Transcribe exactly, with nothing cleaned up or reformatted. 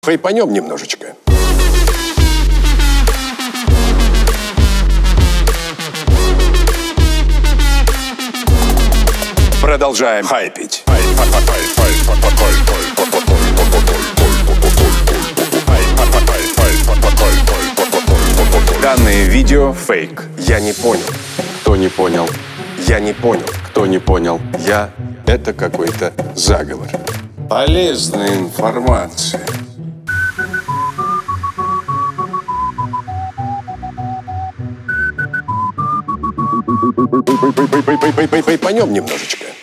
Хайпанем немножечко. Продолжаем хайпить. Данное видео фейк. Я не понял. Кто не понял? Я не понял. Кто не понял? Я — это какой-то заговор. Полезная информация. Хайпанем немножечко.